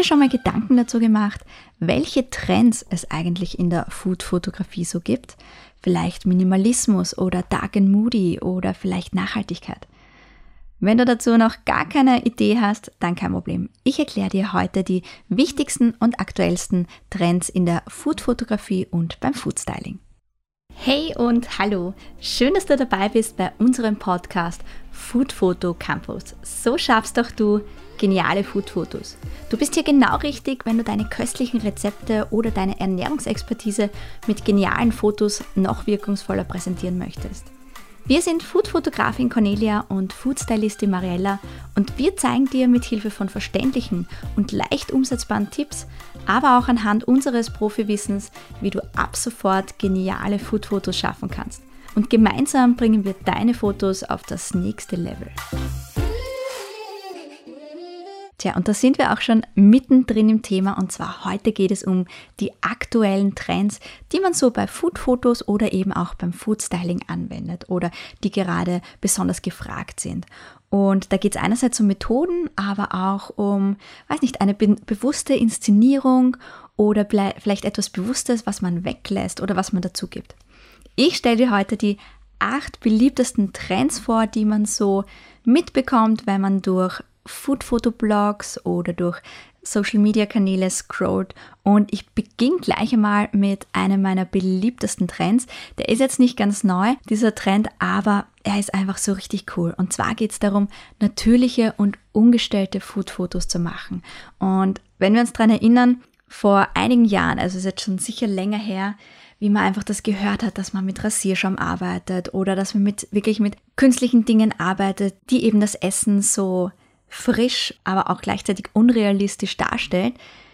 schon mal Gedanken dazu gemacht, welche Trends es eigentlich in der Food-Fotografie so gibt? Vielleicht Minimalismus oder Dark and Moody oder vielleicht Nachhaltigkeit. Wenn du dazu noch gar keine Idee hast, dann kein Problem. Ich erkläre dir heute die wichtigsten und aktuellsten Trends in der Food-Fotografie und beim Food-Styling. Hey und hallo, schön, dass du dabei bist bei unserem Podcast Food Photo Campus. So schaffst doch du geniale Food-Fotos. Du bist hier genau richtig, wenn du deine köstlichen Rezepte oder deine Ernährungsexpertise mit genialen Fotos noch wirkungsvoller präsentieren möchtest. Wir sind Food-Fotografin Cornelia und Food-Stylistin Mariella und wir zeigen dir mit Hilfe von verständlichen und leicht umsetzbaren Tipps, aber auch anhand unseres Profiwissens, wie du ab sofort geniale Food-Fotos schaffen kannst. Und gemeinsam bringen wir deine Fotos auf das nächste Level. Tja, und da sind wir auch schon mittendrin im Thema und zwar heute geht es um die aktuellen Trends, die man so bei Food-Fotos oder eben auch beim Food-Styling anwendet oder die gerade besonders gefragt sind. Und da geht es einerseits um Methoden, aber auch um, eine bewusste Inszenierung oder vielleicht etwas Bewusstes, was man weglässt oder was man dazu gibt. Ich stelle dir heute die 8 beliebtesten Trends vor, die man so mitbekommt, wenn man durch Food-Foto-Blogs oder durch Social-Media-Kanäle scrollt und ich beginne gleich einmal mit einem meiner beliebtesten Trends. Der ist jetzt nicht ganz neu, dieser Trend, aber er ist einfach so richtig cool. Und zwar geht es darum, natürliche und ungestellte Food-Fotos zu machen. Und wenn wir uns daran erinnern, vor einigen Jahren, also ist jetzt schon sicher länger her, wie man einfach das gehört hat, dass man mit Rasierschaum arbeitet oder dass man wirklich mit künstlichen Dingen arbeitet, die eben das Essen so frisch, aber auch gleichzeitig unrealistisch darstellt.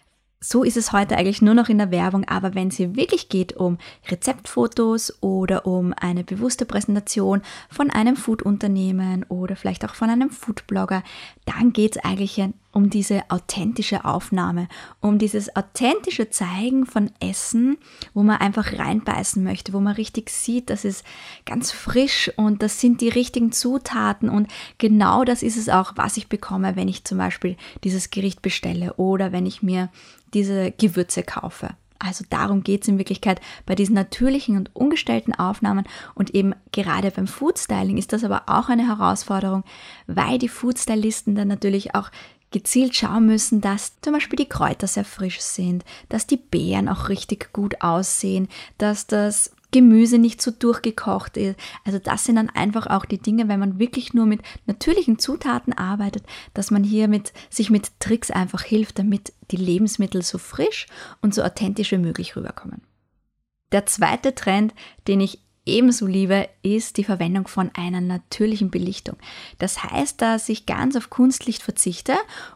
So ist es heute eigentlich nur noch in der Werbung, aber wenn es hier wirklich geht um Rezeptfotos oder um eine bewusste Präsentation von einem Foodunternehmen oder vielleicht auch von einem Foodblogger, dann geht es eigentlich um diese authentische Aufnahme, um dieses authentische Zeigen von Essen, wo man einfach reinbeißen möchte, wo man richtig sieht, das ist ganz frisch und das sind die richtigen Zutaten und genau das ist es auch, was ich bekomme, wenn ich zum Beispiel dieses Gericht bestelle oder wenn ich mir diese Gewürze kaufe. Also darum geht es in Wirklichkeit bei diesen natürlichen und ungestellten Aufnahmen und eben gerade beim Foodstyling ist das aber auch eine Herausforderung, weil die Foodstylisten dann natürlich auch gezielt schauen müssen, dass zum Beispiel die Kräuter sehr frisch sind, dass die Beeren auch richtig gut aussehen, dass das Gemüse nicht so durchgekocht ist. Also das sind dann einfach auch die Dinge, wenn man wirklich nur mit natürlichen Zutaten arbeitet, dass man hier sich mit Tricks einfach hilft, damit die Lebensmittel so frisch und so authentisch wie möglich rüberkommen. Der zweite Trend, den ich ebenso liebe, ist die Verwendung von einer natürlichen Belichtung. Das heißt, dass ich ganz auf Kunstlicht verzichte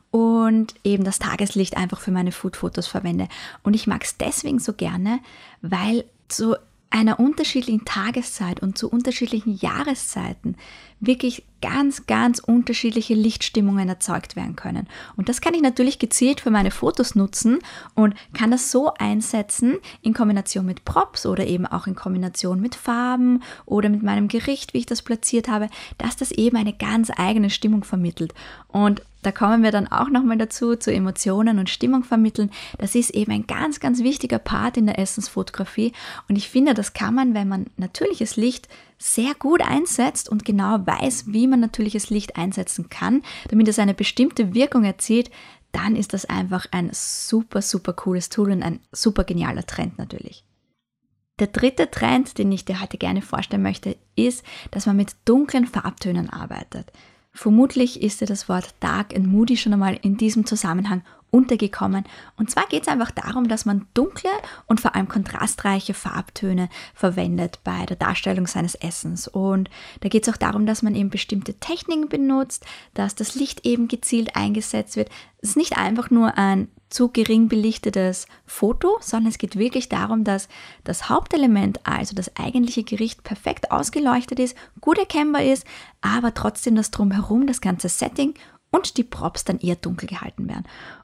und eben das Tageslicht einfach für meine Food-Fotos verwende. Und ich mag es deswegen so gerne, weil zu einer unterschiedlichen Tageszeit und zu unterschiedlichen Jahreszeiten wirklich ganz, ganz unterschiedliche Lichtstimmungen erzeugt werden können. Und das kann ich natürlich gezielt für meine Fotos nutzen und kann das so einsetzen in Kombination mit Props oder eben auch in Kombination mit Farben oder mit meinem Gericht, wie ich das platziert habe, dass das eben eine ganz eigene Stimmung vermittelt. Und da kommen wir dann auch nochmal dazu, zu Emotionen und Stimmung vermitteln. Das ist eben ein ganz, ganz wichtiger Part in der Essensfotografie. Und ich finde, das kann man, wenn man natürliches Licht sehr gut einsetzt und genau weiß, wie man natürliches Licht einsetzen kann, damit es eine bestimmte Wirkung erzielt, dann ist das einfach ein super, super cooles Tool und ein super genialer Trend natürlich. Der dritte Trend, den ich dir heute gerne vorstellen möchte, ist, dass man mit dunklen Farbtönen arbeitet. Vermutlich ist dir das Wort Dark and Moody schon einmal in diesem Zusammenhang untergekommen. Und zwar geht es einfach darum, dass man dunkle und vor allem kontrastreiche Farbtöne verwendet bei der Darstellung seines Essens. Und da geht es auch darum, dass man eben bestimmte Techniken benutzt, dass das Licht eben gezielt eingesetzt wird. Es ist nicht einfach nur ein zu gering belichtetes Foto, sondern es geht wirklich darum, dass das Hauptelement, also das eigentliche Gericht, perfekt ausgeleuchtet ist, gut erkennbar ist, aber trotzdem das Drumherum, das ganze Setting und die Props dann eher dunkel gehalten werden.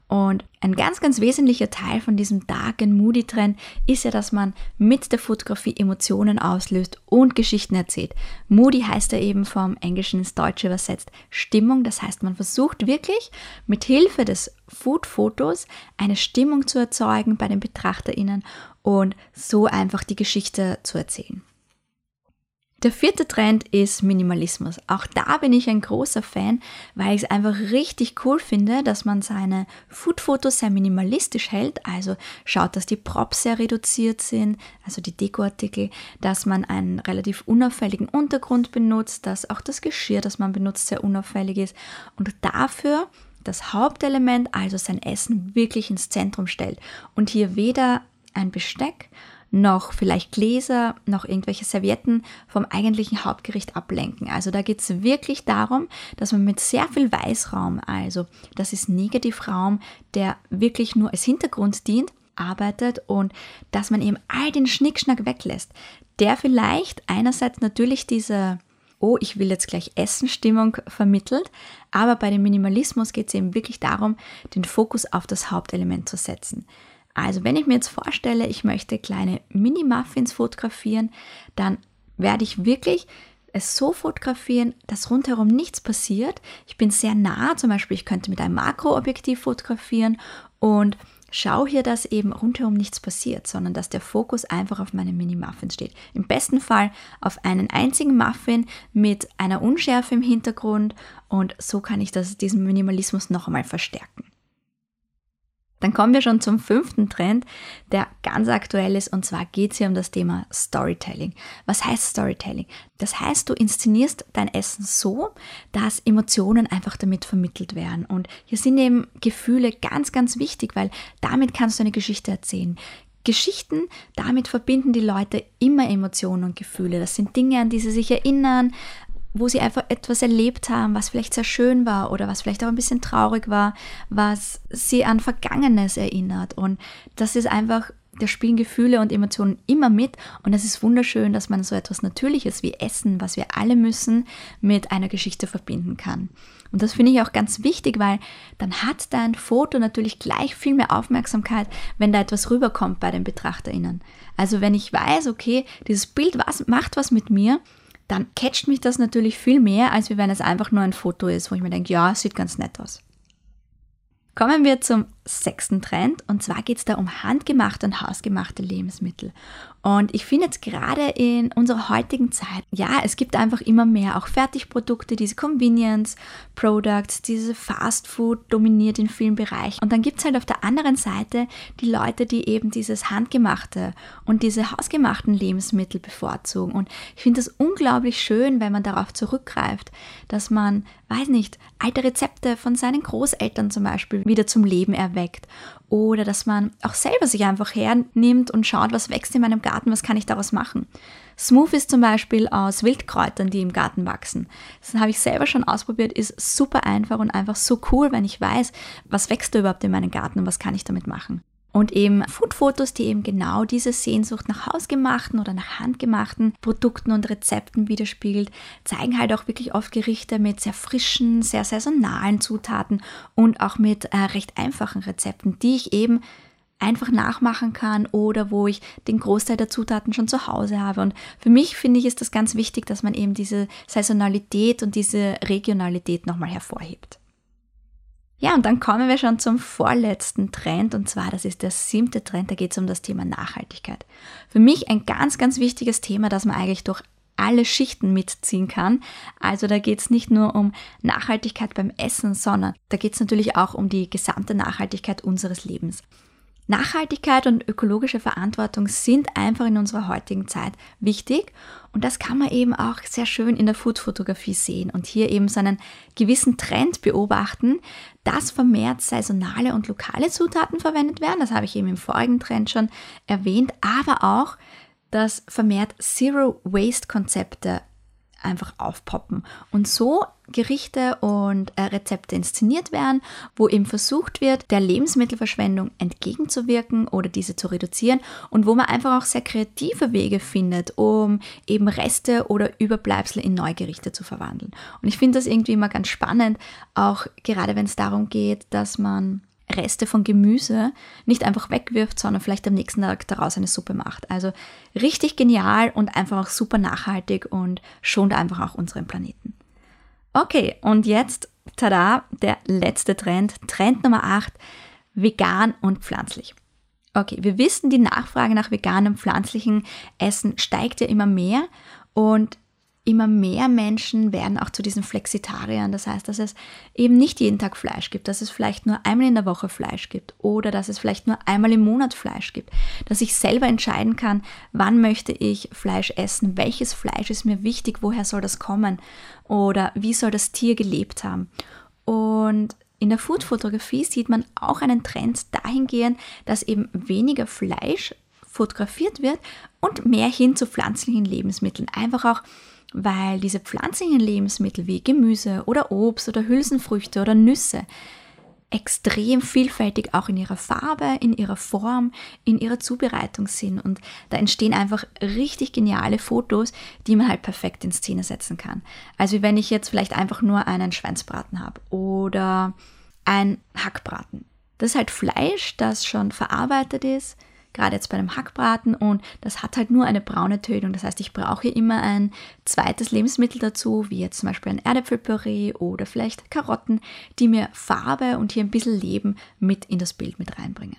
Und ein ganz, ganz wesentlicher Teil von diesem Dark and Moody Trend ist ja, dass man mit der Fotografie Emotionen auslöst und Geschichten erzählt. Moody heißt ja eben vom Englischen ins Deutsche übersetzt Stimmung. Das heißt, man versucht wirklich mit Hilfe des Food-Fotos eine Stimmung zu erzeugen bei den BetrachterInnen und so einfach die Geschichte zu erzählen. Der 4. Trend ist Minimalismus. Auch da bin ich ein großer Fan, weil ich es einfach richtig cool finde, dass man seine Food-Fotos sehr minimalistisch hält. Also schaut, dass die Props sehr reduziert sind, also die Dekoartikel, dass man einen relativ unauffälligen Untergrund benutzt, dass auch das Geschirr, das man benutzt, sehr unauffällig ist und dafür das Hauptelement, also sein Essen, wirklich ins Zentrum stellt und hier weder ein Besteck noch vielleicht Gläser, noch irgendwelche Servietten vom eigentlichen Hauptgericht ablenken. Also da geht es wirklich darum, dass man mit sehr viel Weißraum, also das ist Negativraum, der wirklich nur als Hintergrund dient, arbeitet und dass man eben all den Schnickschnack weglässt, der vielleicht einerseits natürlich diese oh, ich will jetzt gleich Essen-Stimmung vermittelt, aber bei dem Minimalismus geht es eben wirklich darum, den Fokus auf das Hauptelement zu setzen. Also wenn ich mir jetzt vorstelle, ich möchte kleine Mini-Muffins fotografieren, dann werde ich wirklich es so fotografieren, dass rundherum nichts passiert. Ich bin sehr nah, zum Beispiel ich könnte mit einem Makroobjektiv fotografieren und schau hier, dass eben rundherum nichts passiert, sondern dass der Fokus einfach auf meinen Mini-Muffins steht. Im besten Fall auf einen einzigen Muffin mit einer Unschärfe im Hintergrund und so kann ich diesen Minimalismus noch einmal verstärken. Dann kommen wir schon zum 5. Trend, der ganz aktuell ist, und zwar geht es hier um das Thema Storytelling. Was heißt Storytelling? Das heißt, du inszenierst dein Essen so, dass Emotionen einfach damit vermittelt werden. Und hier sind eben Gefühle ganz, ganz wichtig, weil damit kannst du eine Geschichte erzählen. Geschichten, damit verbinden die Leute immer Emotionen und Gefühle. Das sind Dinge, an die sie sich erinnern, wo sie einfach etwas erlebt haben, was vielleicht sehr schön war oder was vielleicht auch ein bisschen traurig war, was sie an Vergangenes erinnert. Und das ist einfach, da spielen Gefühle und Emotionen immer mit. Und es ist wunderschön, dass man so etwas Natürliches wie Essen, was wir alle müssen, mit einer Geschichte verbinden kann. Und das finde ich auch ganz wichtig, weil dann hat dein Foto natürlich gleich viel mehr Aufmerksamkeit, wenn da etwas rüberkommt bei den BetrachterInnen. Also wenn ich weiß, okay, dieses Bild macht was mit mir, dann catcht mich das natürlich viel mehr, als wenn es einfach nur ein Foto ist, wo ich mir denke, ja, sieht ganz nett aus. Kommen wir zum 6. Trend und zwar geht es da um handgemachte und hausgemachte Lebensmittel. Und ich finde jetzt gerade in unserer heutigen Zeit, ja, es gibt einfach immer mehr auch Fertigprodukte, diese Convenience Products, diese Fast Food dominiert in vielen Bereichen. Und dann gibt es halt auf der anderen Seite die Leute, die eben dieses handgemachte und diese hausgemachten Lebensmittel bevorzugen. Und ich finde das unglaublich schön, wenn man darauf zurückgreift, dass man, weiß nicht, alte Rezepte von seinen Großeltern zum Beispiel wieder zum Leben erweckt. Oder dass man auch selber sich einfach hernimmt und schaut, was wächst in meinem Garten, was kann ich daraus machen. Smoothies zum Beispiel aus Wildkräutern, die im Garten wachsen. Das habe ich selber schon ausprobiert, ist super einfach und einfach so cool, wenn ich weiß, was wächst da überhaupt in meinem Garten und was kann ich damit machen. Und eben Food-Fotos, die eben genau diese Sehnsucht nach hausgemachten oder nach handgemachten Produkten und Rezepten widerspiegelt, zeigen halt auch wirklich oft Gerichte mit sehr frischen, sehr saisonalen Zutaten und auch mit recht einfachen Rezepten, die ich eben einfach nachmachen kann oder wo ich den Großteil der Zutaten schon zu Hause habe. Und für mich finde ich, ist das ganz wichtig, dass man eben diese Saisonalität und diese Regionalität nochmal hervorhebt. Ja, und dann kommen wir schon zum vorletzten Trend und zwar, das ist der 7. Trend, da geht es um das Thema Nachhaltigkeit. Für mich ein ganz, ganz wichtiges Thema, das man eigentlich durch alle Schichten mitziehen kann. Also da geht es nicht nur um Nachhaltigkeit beim Essen, sondern da geht es natürlich auch um die gesamte Nachhaltigkeit unseres Lebens. Nachhaltigkeit und ökologische Verantwortung sind einfach in unserer heutigen Zeit wichtig und das kann man eben auch sehr schön in der Food-Fotografie sehen und hier eben so einen gewissen Trend beobachten, dass vermehrt saisonale und lokale Zutaten verwendet werden, das habe ich eben im vorigen Trend schon erwähnt, aber auch, dass vermehrt Zero-Waste-Konzepte einfach aufpoppen und so Gerichte und Rezepte inszeniert werden, wo eben versucht wird, der Lebensmittelverschwendung entgegenzuwirken oder diese zu reduzieren und wo man einfach auch sehr kreative Wege findet, um eben Reste oder Überbleibsel in Neugerichte zu verwandeln. Und ich finde das irgendwie immer ganz spannend, auch gerade wenn es darum geht, dass man Reste von Gemüse nicht einfach wegwirft, sondern vielleicht am nächsten Tag daraus eine Suppe macht. Also richtig genial und einfach auch super nachhaltig und schont einfach auch unseren Planeten. Okay, und jetzt, tada, der letzte Trend, Trend Nummer 8, vegan und pflanzlich. Okay, wir wissen, die Nachfrage nach veganem, pflanzlichen Essen steigt ja immer mehr und immer mehr Menschen werden auch zu diesen Flexitariern. Das heißt, dass es eben nicht jeden Tag Fleisch gibt, dass es vielleicht nur einmal in der Woche Fleisch gibt oder dass es vielleicht nur einmal im Monat Fleisch gibt. Dass ich selber entscheiden kann, wann möchte ich Fleisch essen, welches Fleisch ist mir wichtig, woher soll das kommen oder wie soll das Tier gelebt haben. Und in der Foodfotografie sieht man auch einen Trend dahingehend, dass eben weniger Fleisch fotografiert wird und mehr hin zu pflanzlichen Lebensmitteln. Einfach auch, weil diese pflanzlichen Lebensmittel wie Gemüse oder Obst oder Hülsenfrüchte oder Nüsse extrem vielfältig auch in ihrer Farbe, in ihrer Form, in ihrer Zubereitung sind. Und da entstehen einfach richtig geniale Fotos, die man halt perfekt in Szene setzen kann. Also wenn ich jetzt vielleicht einfach nur einen Schweinsbraten habe oder ein Hackbraten. Das ist halt Fleisch, das schon verarbeitet ist, gerade jetzt bei einem Hackbraten, und das hat halt nur eine braune Tönung. Das heißt, ich brauche hier immer ein zweites Lebensmittel dazu, wie jetzt zum Beispiel ein Erdäpfelpüree oder vielleicht Karotten, die mir Farbe und hier ein bisschen Leben mit in das Bild mit reinbringen.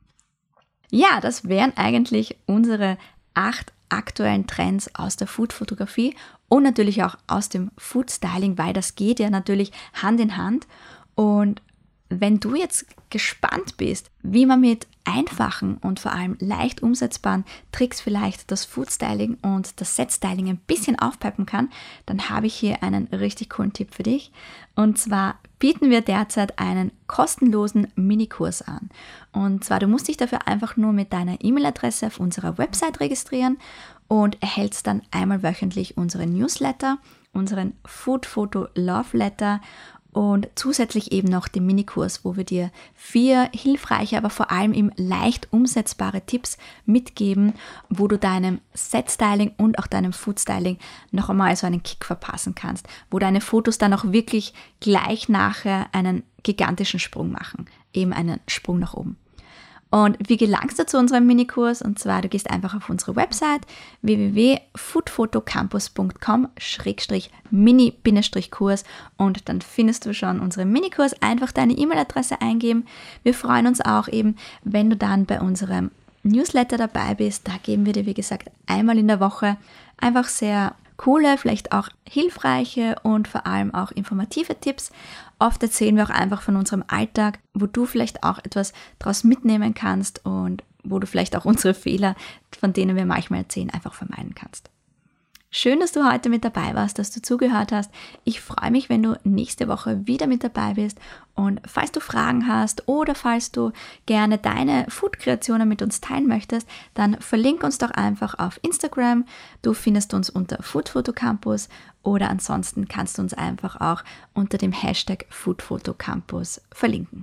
Ja, das wären eigentlich unsere 8 aktuellen Trends aus der Food-Fotografie und natürlich auch aus dem Food-Styling, weil das geht ja natürlich Hand in Hand. Und wenn du jetzt gespannt bist, wie man mit einfachen und vor allem leicht umsetzbaren Tricks vielleicht das Food-Styling und das Set-Styling ein bisschen aufpeppen kann, dann habe ich hier einen richtig coolen Tipp für dich. Und zwar bieten wir derzeit einen kostenlosen Minikurs an. Und zwar, du musst dich dafür einfach nur mit deiner E-Mail-Adresse auf unserer Website registrieren und erhältst dann einmal wöchentlich unseren Newsletter, unseren Food Photo Love Letter und zusätzlich eben noch den Minikurs, wo wir dir 4 hilfreiche, aber vor allem eben leicht umsetzbare Tipps mitgeben, wo du deinem Set-Styling und auch deinem Food-Styling noch einmal so einen Kick verpassen kannst, wo deine Fotos dann auch wirklich gleich nachher einen gigantischen Sprung machen, eben einen Sprung nach oben. Und wie gelangst du zu unserem Minikurs? Und zwar, du gehst einfach auf unsere Website www.foodfotocampus.com/mini-Kurs und dann findest du schon unseren Minikurs. Einfach deine E-Mail-Adresse eingeben. Wir freuen uns auch eben, wenn du dann bei unserem Newsletter dabei bist. Da geben wir dir, wie gesagt, einmal in der Woche einfach sehr coole, vielleicht auch hilfreiche und vor allem auch informative Tipps. Oft erzählen wir auch einfach von unserem Alltag, wo du vielleicht auch etwas daraus mitnehmen kannst und wo du vielleicht auch unsere Fehler, von denen wir manchmal erzählen, einfach vermeiden kannst. Schön, dass du heute mit dabei warst, dass du zugehört hast. Ich freue mich, wenn du nächste Woche wieder mit dabei bist. Und falls du Fragen hast oder falls du gerne deine Food-Kreationen mit uns teilen möchtest, dann verlink uns doch einfach auf Instagram. Du findest uns unter Foodfotocampus oder ansonsten kannst du uns einfach auch unter dem Hashtag Foodfotocampus verlinken.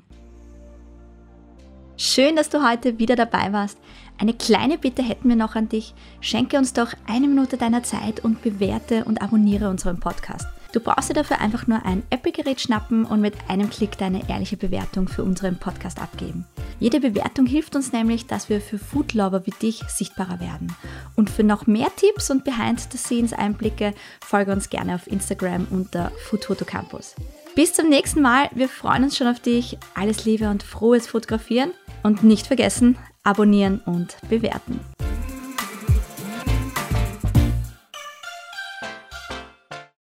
Schön, dass du heute wieder dabei warst. Eine kleine Bitte hätten wir noch an dich. Schenke uns doch 1 Minute deiner Zeit und bewerte und abonniere unseren Podcast. Du brauchst dir dafür einfach nur ein Apple-Gerät schnappen und mit einem Klick deine ehrliche Bewertung für unseren Podcast abgeben. Jede Bewertung hilft uns nämlich, dass wir für Foodlover wie dich sichtbarer werden. Und für noch mehr Tipps und Behind-the-Scenes-Einblicke folge uns gerne auf Instagram unter Foodfotocampus. Bis zum nächsten Mal, wir freuen uns schon auf dich. Alles Liebe und frohes Fotografieren und nicht vergessen, abonnieren und bewerten.